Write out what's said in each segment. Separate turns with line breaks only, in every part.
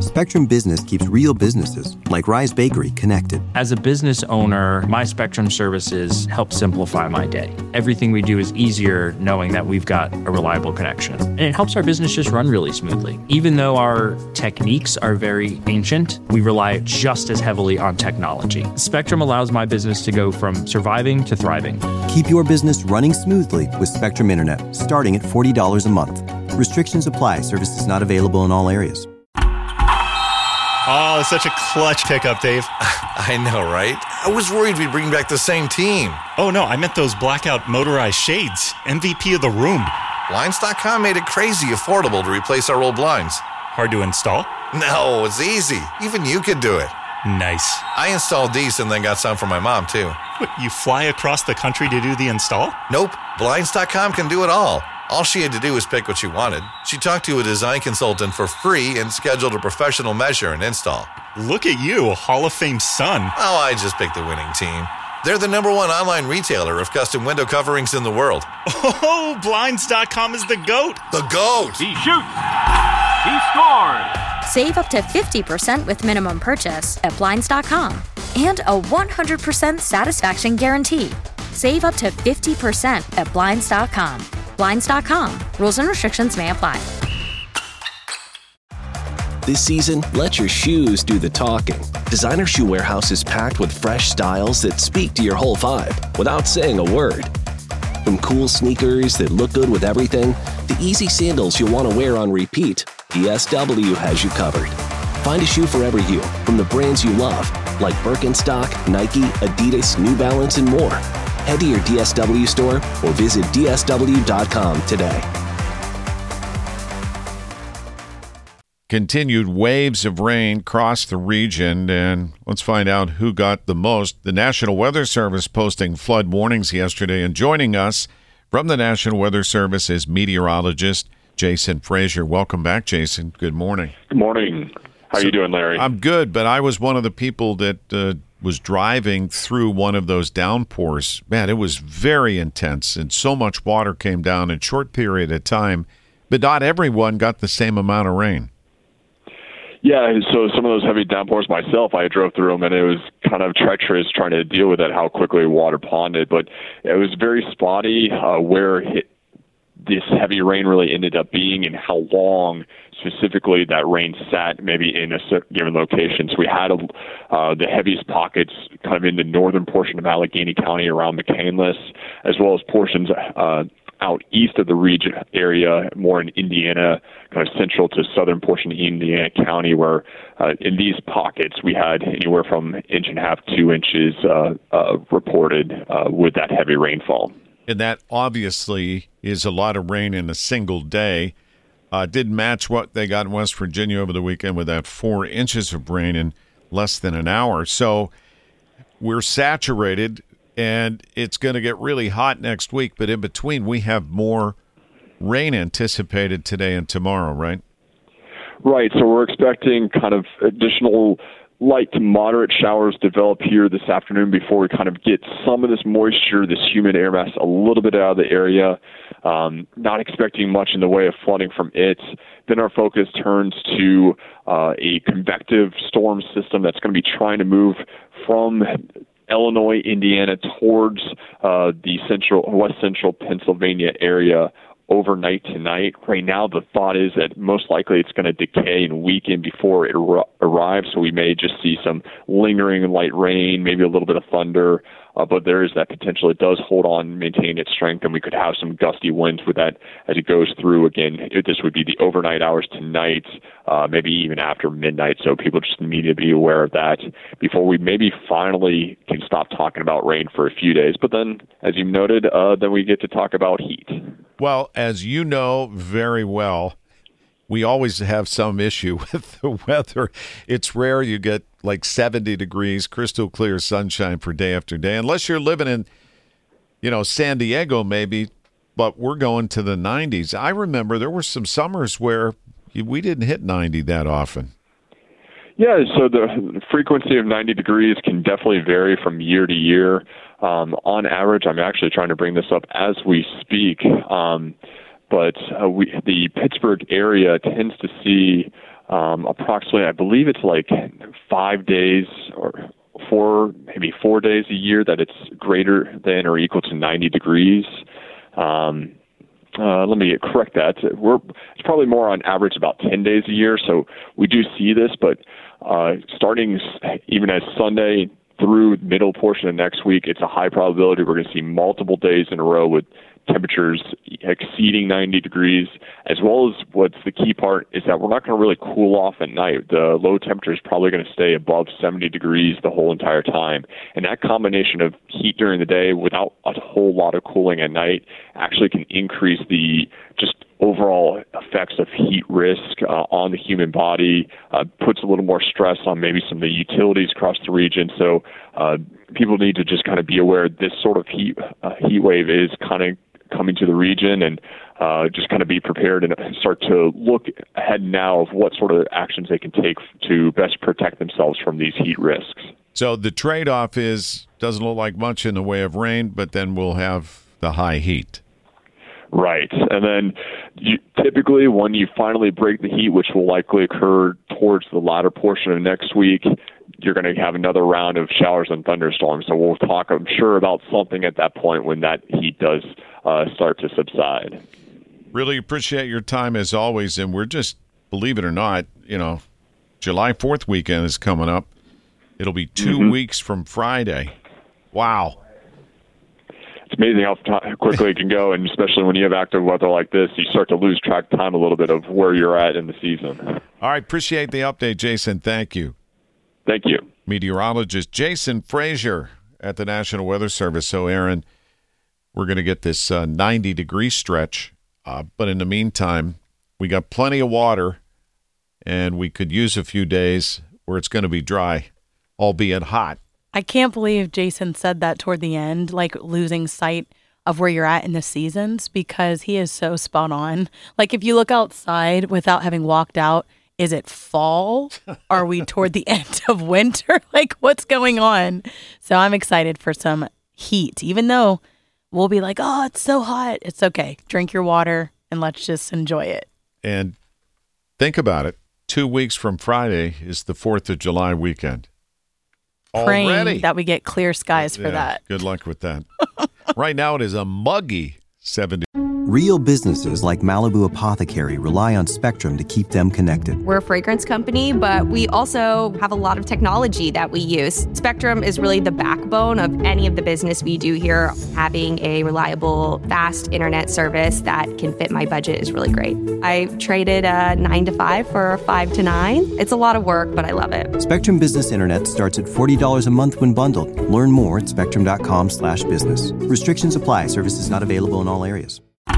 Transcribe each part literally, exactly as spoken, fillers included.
Spectrum Business keeps real businesses, like Rise Bakery, connected.
As a business owner, my Spectrum services help simplify my day. Everything we do is easier knowing that we've got a reliable connection. And it helps our business just run really smoothly. Even though our techniques are very ancient, we rely just as heavily on technology. Spectrum allows my business to go from surviving to thriving.
Keep your business running smoothly with Spectrum Internet, starting at forty dollars a month. Restrictions apply. Services not available in all areas.
Oh, such a clutch pickup, Dave.
I know, right? I was worried we'd bring back the same team.
Oh, no, I meant those blackout motorized shades. M V P of the room.
Blinds dot com made it crazy affordable to replace our old blinds.
Hard to install?
No, it's easy. Even you could do it.
Nice.
I installed these and then got some for my mom, too.
What, you fly across the country to do the install?
Nope. Blinds dot com can do it all. All she had to do was pick what she wanted. She talked to a design consultant for free and scheduled a professional measure and install.
Look at you, a Hall of Fame son.
Oh, I just picked the winning team. They're the number one online retailer of custom window coverings in the world.
Oh, Blinds dot com is the GOAT.
The GOAT!
He shoots. He scores.
Save up to fifty percent with minimum purchase at Blinds dot com. And a one hundred percent satisfaction guarantee. Save up to fifty percent at Blinds dot com. Blinds dot com. Rules and restrictions may apply.
This season, let your shoes do the talking. Designer Shoe Warehouse is packed with fresh styles that speak to your whole vibe without saying a word. From cool sneakers that look good with everything, to easy sandals you'll want to wear on repeat, D S W has you covered. Find a shoe for every you from the brands you love, like Birkenstock, Nike, Adidas, New Balance, and more. Head to your D S W store or visit D S W dot com today.
Continued waves of rain crossed the region, and let's find out who got the most. The National Weather Service posting flood warnings yesterday, and joining us from the National Weather Service is meteorologist Jason Frazier. Welcome back, Jason. Good morning.
Good morning. How
so,
are you doing, Larry?
I'm good, but I was one of the people that uh, was driving through one of those downpours. Man, it was very intense, and so much water came down in a short period of time, but not everyone got the same amount of rain.
Yeah, so some of those heavy downpours myself, I drove through them, and it was kind of treacherous trying to deal with it, how quickly water ponded. But it was very spotty uh, where it, this heavy rain really ended up being and how long specifically that rain sat maybe in a given location. So we had a, uh, the heaviest pockets kind of in the northern portion of Allegheny County around McCandless, as well as portions uh, out east of the region area, more in Indiana, kind of central to southern portion of Indiana County, where uh, in these pockets we had anywhere from an inch and a half, two inches uh, uh, reported uh, with that heavy rainfall.
And that obviously is a lot of rain in a single day. Uh, did match what they got in West Virginia over the weekend with that four inches of rain in less than an hour. So we're saturated, and it's going to get really hot next week. But in between, we have more rain anticipated today and tomorrow, right?
Right. So we're expecting kind of additional light to moderate showers develop here this afternoon before we kind of get some of this moisture, this humid air mass, a little bit out of the area. Um, not expecting much in the way of flooding from it. Then our focus turns to uh, a convective storm system that's going to be trying to move from Illinois, Indiana towards uh, the central, west central Pennsylvania area overnight tonight. Right now, the thought is that most likely it's going to decay and weaken before it ar- arrives, so we may just see some lingering light rain, maybe a little bit of thunder, uh, but there is that potential. It does hold on, maintain its strength, and we could have some gusty winds with that as it goes through. Again, it, this would be the overnight hours tonight, uh, maybe even after midnight, so people just need to be aware of that before we maybe finally can stop talking about rain for a few days. But then, as you noted, uh, then we get to talk about heat.
Well, as you know very well, we always have some issue with the weather. It's rare you get like seventy degrees, crystal clear sunshine for day after day, unless you're living in, you know, San Diego maybe, but we're going to the nineties. I remember there were some summers where we didn't hit ninety that often.
Yeah, so the frequency of ninety degrees can definitely vary from year to year. Um, on average, I'm actually trying to bring this up as we speak, um, but uh, we, the Pittsburgh area tends to see um, approximately, I believe it's like five days or four, maybe four days a year that it's greater than or equal to ninety degrees. Um, uh, let me correct that. We're it's probably more on average about ten days a year. So we do see this, but uh, starting even as Sunday through middle portion of next week, it's a high probability we're going to see multiple days in a row with temperatures exceeding ninety degrees, as well as what's the key part is that we're not going to really cool off at night. The low temperature is probably going to stay above seventy degrees the whole entire time. And that combination of heat during the day without a whole lot of cooling at night actually can increase the just overall effects of heat risk uh, on the human body, uh, puts a little more stress on maybe some of the utilities across the region. So uh, people need to just kind of be aware this sort of heat uh, heat wave is kind of coming to the region, and uh, just kind of be prepared and start to look ahead now of what sort of actions they can take to best protect themselves from these heat risks.
So the trade-off is doesn't look like much in the way of rain, but then we'll have the high heat.
Right. And then you, typically when you finally break the heat, which will likely occur towards the latter portion of next week, you're going to have another round of showers and thunderstorms. So we'll talk, I'm sure, about something at that point when that heat does uh, start to subside.
Really appreciate your time as always. And we're just, believe it or not, you know, July fourth weekend is coming up. It'll be two mm-hmm. weeks from Friday. Wow.
It's amazing how t- quickly it can go, and especially when you have active weather like this, you start to lose track of time a little bit of where you're at in the season.
All right, appreciate the update, Jason. Thank you.
Thank you.
Meteorologist Jason Frazier at the National Weather Service. So, Aaron, we're going to get this uh, ninety-degree stretch, uh, but in the meantime, we got plenty of water, and we could use a few days where it's going to be dry, albeit hot.
I can't believe Jason said that toward the end, like losing sight of where you're at in the seasons, because he is so spot on. Like if you look outside without having walked out, is it fall? Are we toward the end of winter? Like what's going on? So I'm excited for some heat, even though we'll be like, oh, it's so hot. It's okay. Drink your water and let's just enjoy it.
And think about it. Two weeks from Friday is the fourth of July weekend.
Praying
Already.
that we get clear skies for
yeah,
that.
Good luck with that. Right now it is a muggy seventy.
Real businesses like Malibu Apothecary rely on Spectrum to keep them connected.
We're a fragrance company, but we also have a lot of technology that we use. Spectrum is really the backbone of any of the business we do here. Having a reliable, fast internet service that can fit my budget is really great. I traded a nine to five for a five to nine. It's a lot of work, but I love it.
Spectrum Business Internet starts at forty dollars a month when bundled. Learn more at spectrum.com slash business. Restrictions apply. Services not available in all areas.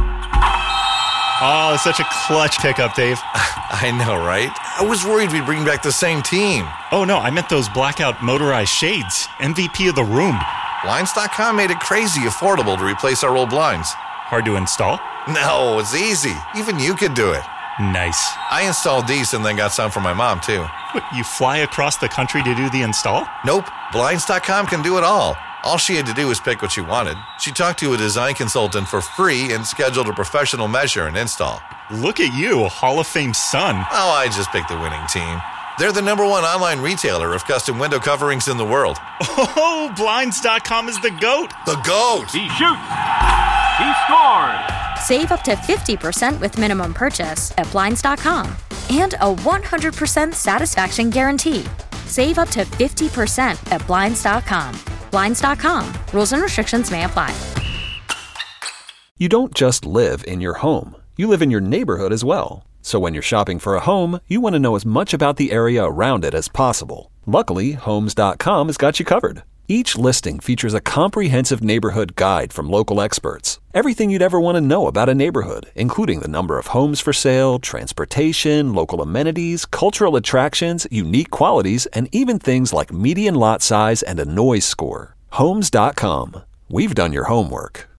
Oh, such a clutch pickup, Dave.
I know, right? I was worried we'd bring back the same team.
Oh, no, I meant those blackout motorized shades. M V P of the room.
Blinds dot com made it crazy affordable to replace our old blinds.
Hard to install?
No, it's easy. Even you could do it.
Nice.
I installed these and then got some for my mom, too.
What, you fly across the country to do the install?
Nope. Blinds dot com can do it all. All she had to do was pick what she wanted. She talked to a design consultant for free and scheduled a professional measure and install.
Look at you, Hall of Fame son.
Oh, I just picked the winning team. They're the number one online retailer of custom window coverings in the world.
Oh, Blinds dot com is the GOAT.
The GOAT!
He shoots! He scores!
Save up to fifty percent with minimum purchase at Blinds dot com. And a one hundred percent satisfaction guarantee. Save up to fifty percent at Blinds dot com. Blinds dot com. Rules and restrictions may apply.
You don't just live in your home. You live in your neighborhood as well. So when you're shopping for a home, you want to know as much about the area around it as possible. Luckily, Homes dot com has got you covered. Each listing features a comprehensive neighborhood guide from local experts. Everything you'd ever want to know about a neighborhood, including the number of homes for sale, transportation, local amenities, cultural attractions, unique qualities, and even things like median lot size and a noise score. Homes dot com. We've done your homework.